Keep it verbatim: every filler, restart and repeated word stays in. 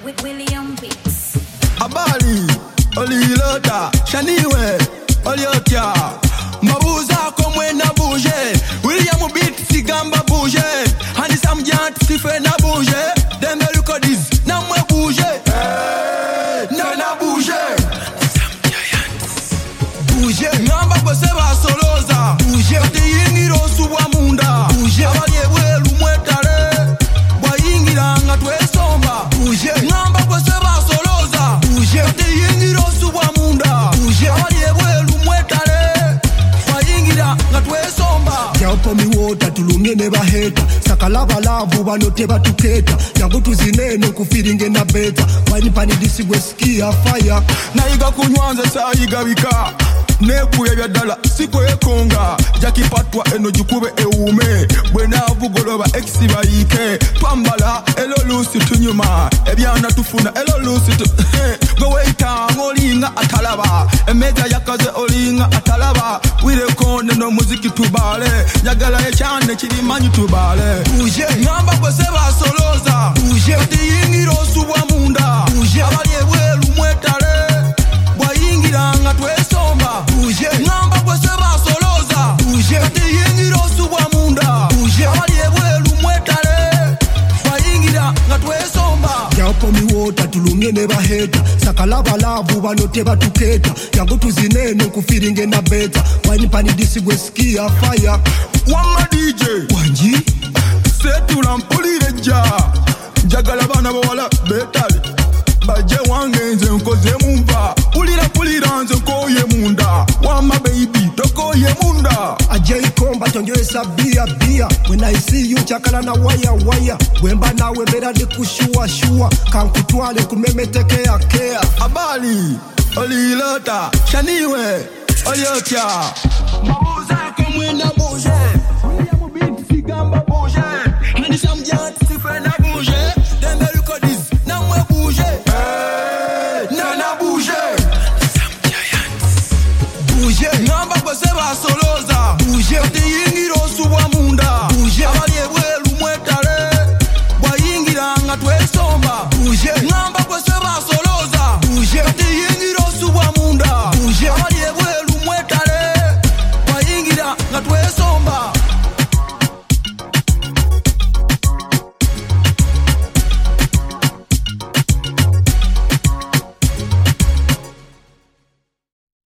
with William Beats. Abali, Olilota, Shaniwe, Oliotia, Mabuza komwe na bouge, William Beats sigamba bouge, Hani Sam Jant sife na bouge, Dembe lukodis na mwe bouge, na na bouge, Sam Giants, bouge, Ngamba kwa seba soloza, bouge, Kati yingiro suwa munda, bouge, Abali ebwe lumwetare, Bwa yingira nga twesomba, bouge, Ngamba kwa seba soloza, bouge, Kati yingiro suwa munda, bouge, Abali ebwe lumwetare, Bwa yingira nga twesomba. Yaupo miwota tulumye ne baheta sakalaba lavu banote batuketa yangu tuzinene kufiringe na beta wani pani disigwe skia fire na iga kunywanza sayiga bika nekuya byadala sikwekonga jakipatwa eno jukube eume bwena bugoloba exi bayike twambala elo lusi tunyuma ebyana tufuna elo lusi tu goweita ngolinga atalaba emeza yakaze olinga atalaba wire konde no muziki tubale nyagala yachane kirimanyi tubale bouge ngamba kwese basoloza bouge kati yingiro subwa munda bouge abali ebwelu mwetale bwa yingira nga twesomba bouge ngamba kwese basoloza bouge kati yingiro subwa munda bouge abali ebwelu mwetale bwa yingira nga twesomba. Yaupo miwota tulumye ne baheta sakalaba lavu banote batuketa yangu tuzinene kufiringe na beta wani pani disigwe skia fire Wama D J Wanji Setu lampulire ja Jagala bana bawala betali Baje wange nze nkoze mumba Pulira pulira nze nkoye munda Wama baby tokoye munda Ajay komba tonjoesa bia bia When I see you chakala na waya waya Wemba nawe bera de kushua shua Kankutwale kumemetekea kea Abali Olilota Shaniwe Oliotia Mabuza komwe na bouge William Beats sigamba bouge Hani Sam Jant sife na bouge